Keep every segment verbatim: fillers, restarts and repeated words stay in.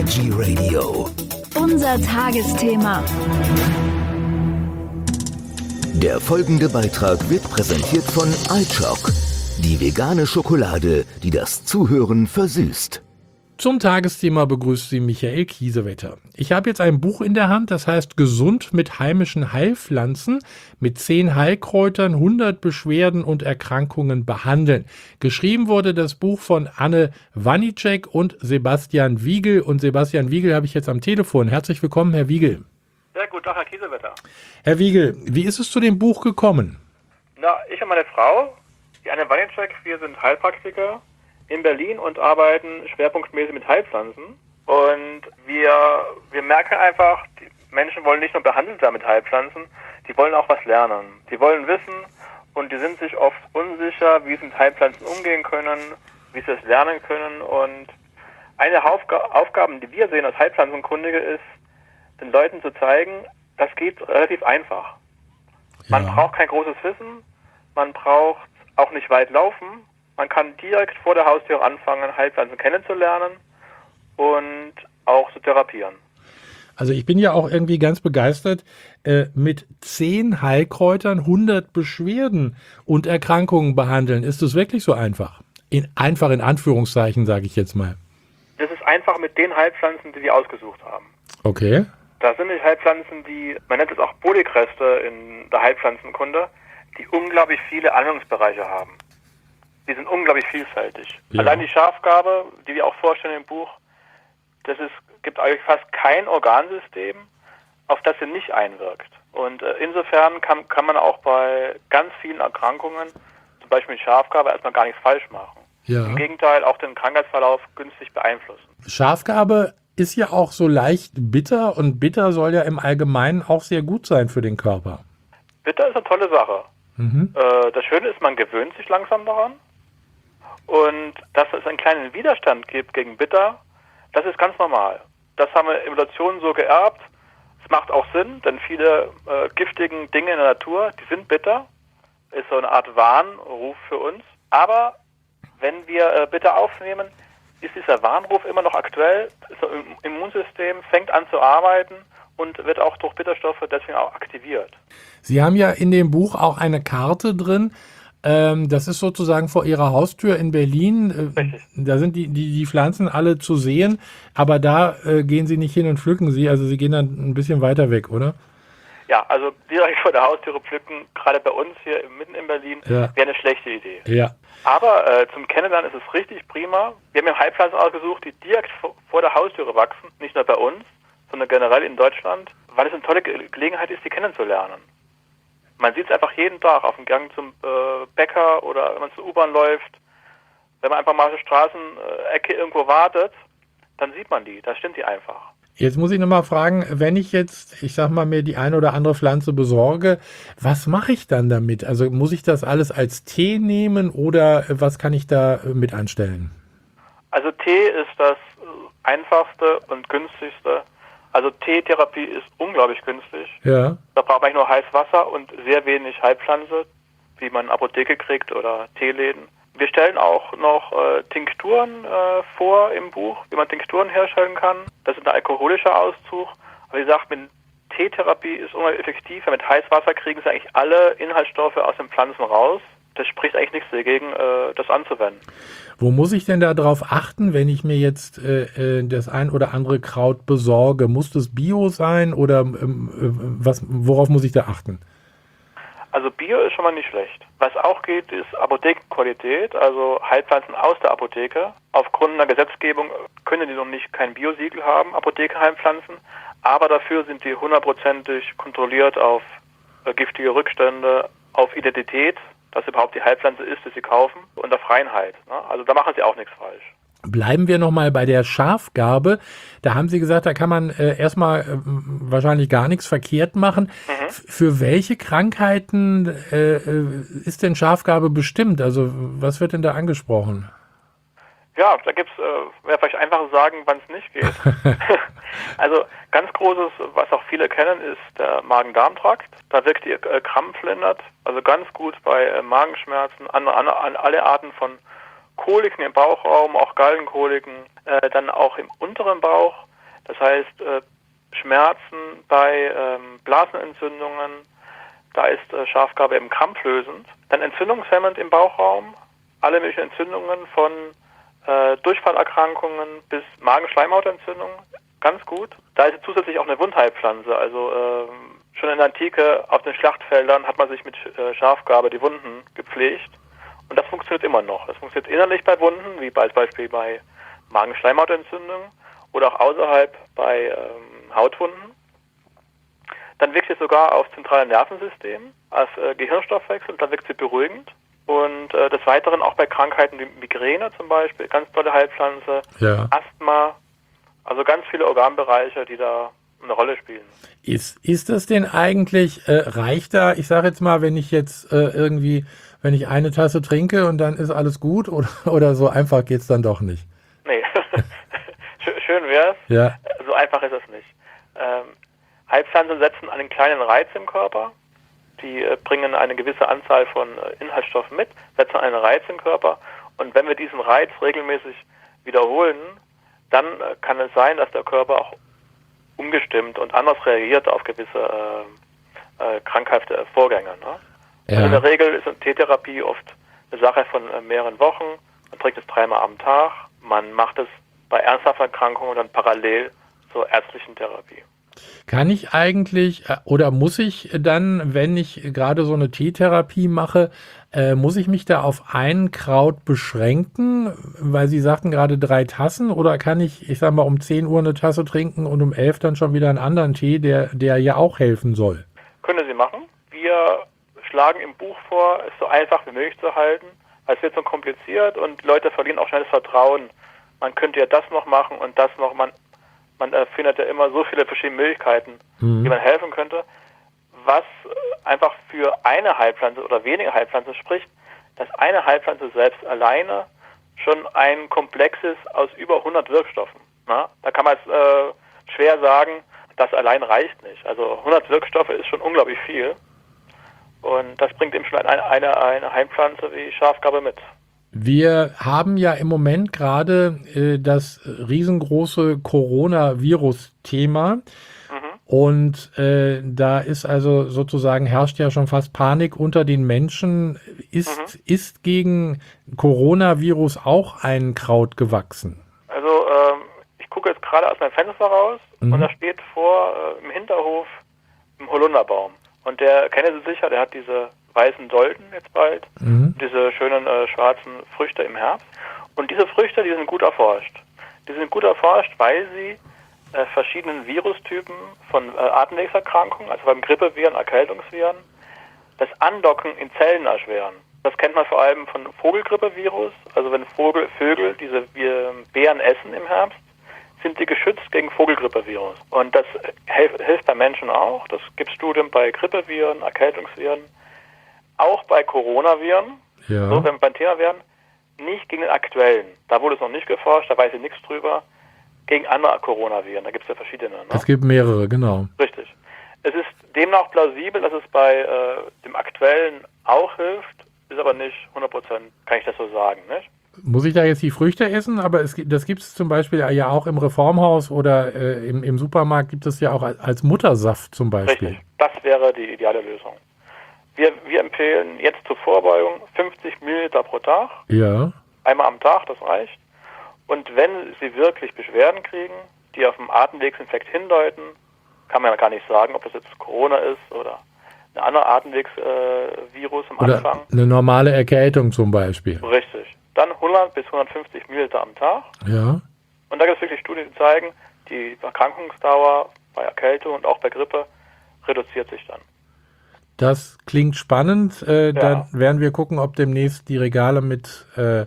Energy Radio. Unser Tagesthema. Der folgende Beitrag wird präsentiert von iChock, die vegane Schokolade, die das Zuhören versüßt. Zum Tagesthema begrüßt Sie Michael Kiesewetter. Ich habe jetzt ein Buch in der Hand, das heißt Gesund mit heimischen Heilpflanzen, mit zehn Heilkräutern, hundert Beschwerden und Erkrankungen behandeln. Geschrieben wurde das Buch von Anne Wanicek und Sebastian Wiegel. Und Sebastian Wiegel habe ich jetzt am Telefon. Herzlich willkommen, Herr Wiegel. Ja, guten Tag, Herr Kiesewetter. Herr Wiegel, wie ist es zu dem Buch gekommen? Na, ich und meine Frau, die Anne Wanicek, wir sind Heilpraktiker in Berlin und arbeiten schwerpunktmäßig mit Heilpflanzen. Und wir, wir merken einfach, die Menschen wollen nicht nur behandelt werden mit Heilpflanzen, die wollen auch was lernen. Die wollen wissen und die sind sich oft unsicher, wie sie mit Heilpflanzen umgehen können, wie sie es lernen können. Und eine der Aufga- Aufgaben, die wir sehen als Heilpflanzenkundige, ist, den Leuten zu zeigen, das geht relativ einfach. Ja. Man braucht kein großes Wissen, man braucht auch nicht weit laufen. Man kann direkt vor der Haustür anfangen, Heilpflanzen kennenzulernen und auch zu therapieren. Also ich bin ja auch irgendwie ganz begeistert, äh, mit zehn Heilkräutern hundert Beschwerden und Erkrankungen behandeln. Ist es wirklich so einfach? In, einfach in Anführungszeichen, sage ich jetzt mal. Das ist einfach mit den Heilpflanzen, die wir ausgesucht haben. Okay. Das sind die Heilpflanzen, die, man nennt es auch Polykreste in der Heilpflanzenkunde, die unglaublich viele Anwendungsbereiche haben. Die sind unglaublich vielfältig. Ja. Allein die Schafgabe, die wir auch vorstellen im Buch, das ist, gibt eigentlich fast kein Organsystem, auf das sie nicht einwirkt. Und äh, insofern kann, kann man auch bei ganz vielen Erkrankungen, zum Beispiel mit Schafgabe, erstmal gar nichts falsch machen. Ja. Im Gegenteil, auch den Krankheitsverlauf günstig beeinflussen. Schafgabe ist ja auch so leicht bitter und bitter soll ja im Allgemeinen auch sehr gut sein für den Körper. Bitter ist eine tolle Sache. Mhm. Äh, das Schöne ist, man gewöhnt sich langsam daran. Und dass es einen kleinen Widerstand gibt gegen Bitter, das ist ganz normal. Das haben wir Evolution so geerbt. Es macht auch Sinn, denn viele äh, giftigen Dinge in der Natur, die sind bitter. Ist so eine Art Warnruf für uns. Aber wenn wir äh, Bitter aufnehmen, ist dieser Warnruf immer noch aktuell. Das Immunsystem fängt an zu arbeiten und wird auch durch Bitterstoffe deswegen auch aktiviert. Sie haben ja in dem Buch auch eine Karte drin. Ähm, das ist sozusagen vor Ihrer Haustür in Berlin. Äh, da sind die, die, die Pflanzen alle zu sehen, aber da äh, gehen Sie nicht hin und pflücken sie. Also Sie gehen dann ein bisschen weiter weg, oder? Ja, also direkt vor der Haustüre pflücken, gerade bei uns hier mitten in Berlin, Ja. wäre eine schlechte Idee. Ja. Aber äh, zum Kennenlernen ist es richtig prima. Wir haben ja Heilpflanzen ausgesucht, die direkt vor, vor der Haustüre wachsen, nicht nur bei uns, sondern generell in Deutschland, weil es eine tolle Ge- Gelegenheit ist, die kennenzulernen. Man sieht es einfach jeden Tag auf dem Gang zum äh, Bäcker oder wenn man zur U-Bahn läuft. Wenn man einfach mal auf der Straßenecke irgendwo wartet, dann sieht man die. Da stimmt die einfach. Jetzt muss ich nochmal fragen, wenn ich jetzt, ich sag mal, mir die eine oder andere Pflanze besorge, was mache ich dann damit? Also muss ich das alles als Tee nehmen oder was kann ich da mit anstellen? Also Tee ist das einfachste und günstigste. Also Teetherapie ist unglaublich günstig. Ja. Da braucht man eigentlich nur heißes Wasser und sehr wenig Heilpflanze, wie man in der Apotheke kriegt oder Teeläden. Wir stellen auch noch äh, Tinkturen äh, vor im Buch, wie man Tinkturen herstellen kann. Das ist ein alkoholischer Auszug. Aber wie gesagt, mit Teetherapie ist unglaublich effektiv. Mit heißem Wasser kriegen sie eigentlich alle Inhaltsstoffe aus den Pflanzen raus. Das spricht eigentlich nichts dagegen, äh, das anzuwenden. Wo muss ich denn da drauf achten, wenn ich mir jetzt äh, das ein oder andere Kraut besorge? Muss das Bio sein oder ähm, äh, was, worauf muss ich da achten? Also Bio ist schon mal nicht schlecht. Was auch geht, ist Apothekenqualität, also Heilpflanzen aus der Apotheke. Aufgrund der Gesetzgebung können die noch nicht kein Biosiegel haben, Apothekenheilpflanzen, aber dafür sind die hundertprozentig kontrolliert auf äh, giftige Rückstände, auf Identität, dass überhaupt die Heilpflanze ist, die sie kaufen, und auf Reinheit. Ne? Also da machen sie auch nichts falsch. Bleiben wir nochmal bei der Schafgabe. Da haben Sie gesagt, da kann man äh, erstmal äh, wahrscheinlich gar nichts verkehrt machen. Mhm. F- Für welche Krankheiten äh, ist denn Schafgabe bestimmt? Also was wird denn da angesprochen? Ja, da gibt's, äh, wäre vielleicht einfach sagen, wann es nicht geht. Also ganz großes, was auch viele kennen, ist der Magen-Darm-Trakt. Da wirkt die äh, Krampf lindert, also ganz gut bei äh, Magenschmerzen, an, an, an alle Arten von Koliken im Bauchraum, auch Gallenkoliken, äh, dann auch im unteren Bauch. Das heißt, äh, Schmerzen bei ähm, Blasenentzündungen, da ist äh, Schafgarbe eben krampflösend. Dann entzündungshemmend im Bauchraum, alle möglichen Entzündungen von äh, Durchfallerkrankungen bis Magenschleimhautentzündungen, ganz gut. Da ist zusätzlich auch eine Wundheilpflanze, also äh, schon in der Antike auf den Schlachtfeldern hat man sich mit äh, Schafgarbe die Wunden gepflegt und das funktioniert immer noch. Das funktioniert innerlich bei Wunden, wie als Beispiel bei Magenschleimhautentzündungen oder auch außerhalb bei ähm, Hautwunden. Dann wirkt sie sogar aufs zentrale Nervensystem, als äh, Gehirnstoffwechsel, und dann wirkt sie beruhigend. Und äh, des Weiteren auch bei Krankheiten wie Migräne zum Beispiel, ganz tolle Heilpflanze, Ja. Asthma, also ganz viele Organbereiche, die da eine Rolle spielen. Ist, ist das denn eigentlich, äh, reicht da, ich sage jetzt mal, wenn ich jetzt äh, irgendwie, wenn ich eine Tasse trinke und dann ist alles gut oder, oder so einfach geht's dann doch nicht? Nee, Schö- schön wär's, Ja, so einfach ist es nicht. Ähm, Heilpflanzen setzen einen kleinen Reiz im Körper, die äh, bringen eine gewisse Anzahl von äh, Inhaltsstoffen mit, setzen einen Reiz im Körper und wenn wir diesen Reiz regelmäßig wiederholen, dann äh, kann es sein, dass der Körper auch umgestimmt und anders reagiert auf gewisse äh, äh, krankhafte Vorgänge. Ne? Ja. Also in der Regel ist eine Teetherapie oft eine Sache von äh, mehreren Wochen. Man trinkt es dreimal am Tag. Man macht es bei ernsthaften Erkrankungen dann parallel zur ärztlichen Therapie. Kann ich eigentlich äh, oder muss ich dann, wenn ich gerade so eine Teetherapie mache, äh, muss ich mich da auf ein Kraut beschränken, weil Sie sagten gerade drei Tassen, oder kann ich, ich sag mal, um zehn Uhr eine Tasse trinken und um elf dann schon wieder einen anderen Tee, der, der ja auch helfen soll? Können Sie machen. Wir schlagen im Buch vor, es so einfach wie möglich zu halten, weil es wird so kompliziert und die Leute verlieren auch schnell das Vertrauen. Man könnte ja das noch machen und das noch, man Man äh, findet ja immer so viele verschiedene Möglichkeiten, Mhm. wie man helfen könnte. Was äh, einfach für eine Heilpflanze oder wenige Heilpflanzen spricht, dass eine Heilpflanze selbst alleine schon ein Komplex ist aus über hundert Wirkstoffen. Na? Da kann man jetzt äh, schwer sagen, das allein reicht nicht. Also hundert Wirkstoffe ist schon unglaublich viel. Und das bringt eben schon eine, eine, eine Heilpflanze wie Schafgarbe mit. Wir haben ja im Moment gerade äh, das riesengroße Coronavirus-Thema. Und äh, da ist also sozusagen, herrscht ja schon fast Panik unter den Menschen. Ist, Mhm. ist gegen Coronavirus auch ein Kraut gewachsen? Also ähm, ich gucke jetzt gerade aus meinem Fenster raus Mhm. und da steht vor äh, im Hinterhof ein Holunderbaum. Und der, kennen Sie sicher, der hat diese weißen Dolden jetzt bald, Mhm. diese schönen äh, schwarzen Früchte im Herbst. Und diese Früchte, die sind gut erforscht. Die sind gut erforscht, weil sie äh, verschiedenen Virustypen von äh, Atemwegserkrankungen, also beim Grippeviren, Erkältungsviren, das Andocken in Zellen erschweren. Das kennt man vor allem von Vogelgrippevirus. Also wenn Vogel, Vögel diese äh, Beeren essen im Herbst, sind sie geschützt gegen Vogelgrippevirus. Und das hilft, hilft bei Menschen auch. Das gibt Studien bei Grippeviren, Erkältungsviren, auch bei Coronaviren. Ja. So, wenn wir beim Thema wären, nicht gegen den aktuellen. Da wurde es noch nicht geforscht, da weiß ich nichts drüber. Gegen andere Coronaviren, da gibt es ja verschiedene. Ne? Es gibt mehrere, genau. Richtig. Es ist demnach plausibel, dass es bei äh, dem aktuellen auch hilft, ist aber nicht hundert Prozent, kann ich das so sagen, nicht? Muss ich da jetzt die Früchte essen? Aber es, gibt- das gibt es zum Beispiel ja auch im Reformhaus oder äh, im, im Supermarkt gibt es ja auch als, als Muttersaft zum Beispiel. Richtig. Das wäre die ideale Lösung. Wir, wir empfehlen jetzt zur Vorbeugung fünfzig Milliliter pro Tag, Ja. einmal am Tag, das reicht. Und wenn Sie wirklich Beschwerden kriegen, die auf einen Atemwegsinfekt hindeuten, kann man ja gar nicht sagen, ob das jetzt Corona ist oder ein anderer Atemwegsvirus äh, Virus am Oder Anfang. eine normale Erkältung zum Beispiel. Richtig. Dann hundert bis hundertfünfzig Milliliter am Tag. Ja. Und da gibt es wirklich Studien, die zeigen, die Erkrankungsdauer bei Erkältung und auch bei Grippe reduziert sich dann. Das klingt spannend. Äh, Ja. Dann werden wir gucken, ob demnächst die Regale mit, äh,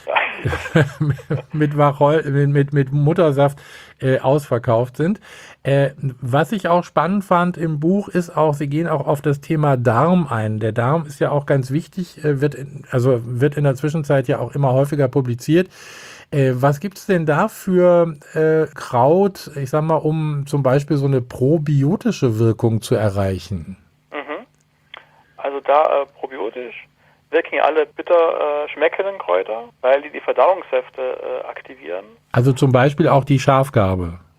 mit, Wacholder, mit, mit, mit Muttersaft äh, ausverkauft sind. Äh, was ich auch spannend fand im Buch ist auch, Sie gehen auch auf das Thema Darm ein. Der Darm ist ja auch ganz wichtig, äh, wird in, also wird in der Zwischenzeit ja auch immer häufiger publiziert. Äh, was gibt es denn da für äh, Kraut, ich sag mal, um zum Beispiel so eine probiotische Wirkung zu erreichen? Mhm. Also da äh, probiotisch wirken ja alle bitter äh, schmeckenden Kräuter, weil die die Verdauungssäfte äh, aktivieren. Also zum Beispiel auch die Schafgarbe.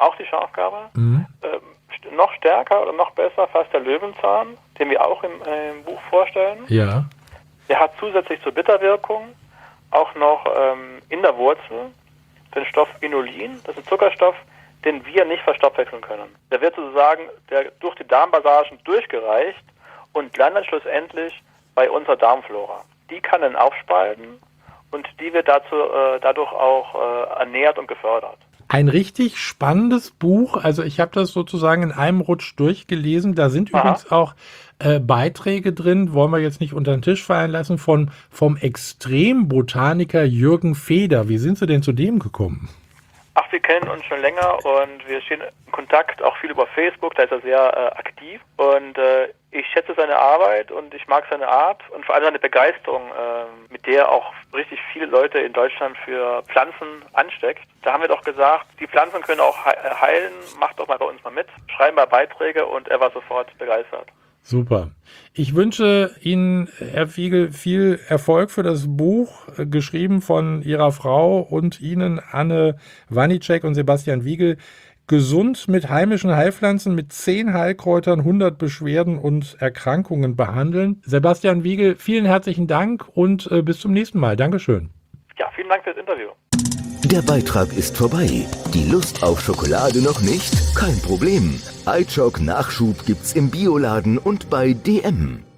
auch die Schafgarbe. Mhm. Ähm, st- noch stärker oder noch besser fast der Löwenzahn, den wir auch im, äh, im Buch vorstellen. Ja. Der hat zusätzlich zur Bitterwirkung auch noch ähm, in der Wurzel den Stoff Inulin. Das ist ein Zuckerstoff, den wir nicht verstoffwechseln können. Der wird sozusagen der durch die Darmpassagen durchgereicht und landet schlussendlich bei unserer Darmflora. Die kann dann aufspalten und die wird dazu, äh, dadurch auch äh, ernährt und gefördert. Ein richtig spannendes Buch. Also ich habe das sozusagen in einem Rutsch durchgelesen. Da sind Aha. übrigens auch äh, Beiträge drin, wollen wir jetzt nicht unter den Tisch fallen lassen, von vom Extrembotaniker Jürgen Feder. Wie sind Sie denn zu dem gekommen? Ach, wir kennen uns schon länger und wir stehen in Kontakt, auch viel über Facebook, da ist er sehr äh, aktiv und äh, ich schätze seine Arbeit und ich mag seine Art und vor allem seine Begeisterung, äh, mit der er auch richtig viele Leute in Deutschland für Pflanzen ansteckt. Da haben wir doch gesagt, die Pflanzen können auch he- heilen, macht doch mal bei uns mal mit, schreiben mal Beiträge und er war sofort begeistert. Super. Ich wünsche Ihnen, Herr Wiegel, viel Erfolg für das Buch, äh, geschrieben von Ihrer Frau und Ihnen, Anne Wanicek und Sebastian Wiegel. Gesund mit heimischen Heilpflanzen, mit zehn Heilkräutern, hundert Beschwerden und Erkrankungen behandeln. Sebastian Wiegel, vielen herzlichen Dank und äh, bis zum nächsten Mal. Dankeschön. Ja, vielen Dank fürs Interview. Der Beitrag ist vorbei. Die Lust auf Schokolade noch nicht? Kein Problem. iChock Nachschub gibt's im Bioladen und bei D M.